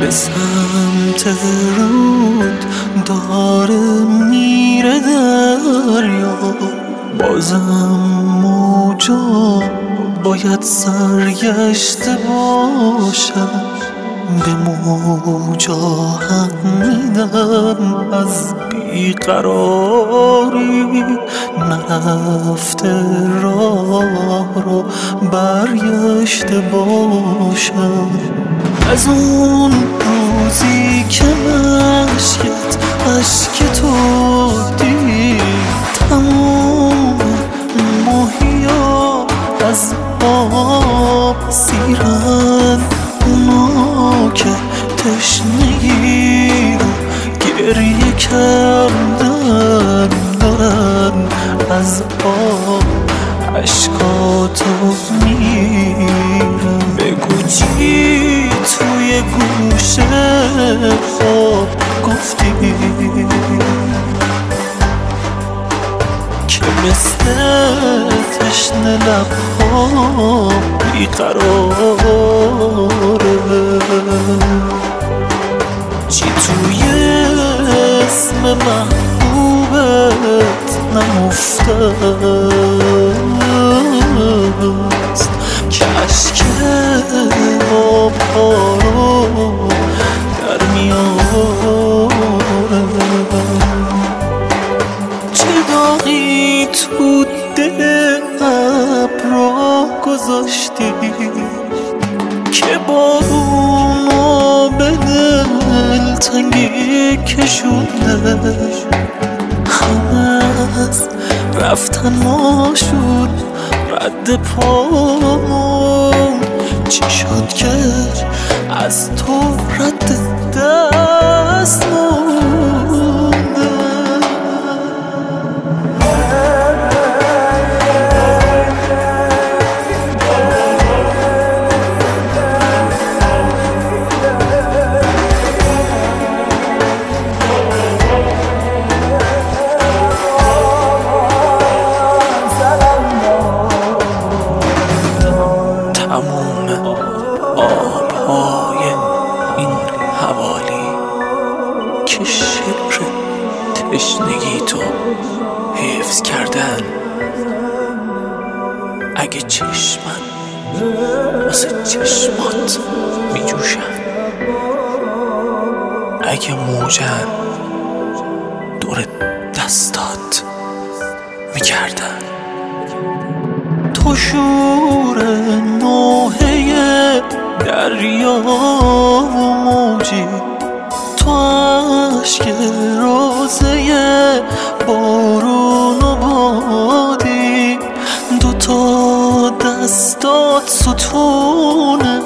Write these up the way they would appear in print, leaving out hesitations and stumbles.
به سمت رود داره میره دریا، بازم موجا باید سرگشته باشم. به موجا حق میدم از بیقراری، نرفته راه رو برگشته باشم. از اون روزی که مشکت عشق تو دید، تمام ماهیا از آب سیرن، اونا که تشنگی رو گریه کردن دارن از آب عشقاتو میرن. بگو چی توی گوشه خواب گفتی که مثل تشنه لبها بیقراره؟ چی توی اسم محبوبت نهفتست که اشک آبها رو در میاره؟ چه داغی تو دل ابرا گذاشتی که بارونو به دلتنگی کشونده؟ همه از رفتن ما شد رد پامون، چی شد که از تو رد دست مونده؟ تموم آبهای این حوالی که شعر تشنگی تو حفظ کردن، اگه چشمن واسه چشمات میجوشن، اگه موجن دور دستات میکردن، تو شور نوحه دریا و موجی، تو عشق روزه بارون و بادی، دوتا دستات ستون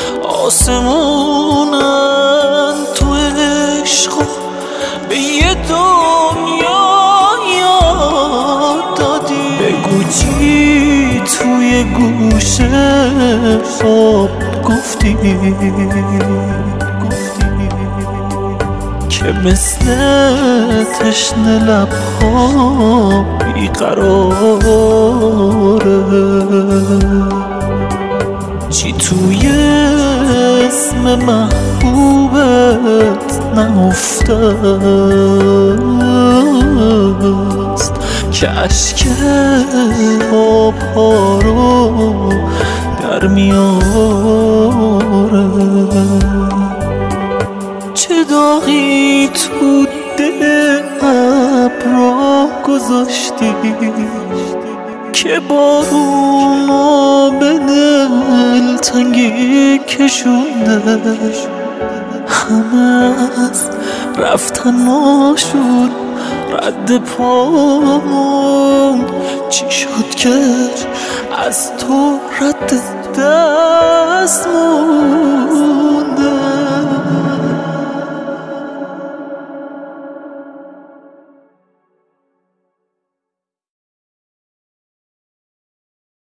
آسمونن، تو عشق به یه دنیا یاد دادی. بگو چی توی گوشه خواب گفتی که مثل تشنه لبها بیقراره؟ چی توی اسم محبوبت نهفتست که اشک آبها رو در میاره؟ چه داغی تو دل ابرا گذاشتی که بارونو به دلتنگی کشونده؟ همه از رفتن ما شد رد پامون، چی شد که از تو رد دست مون؟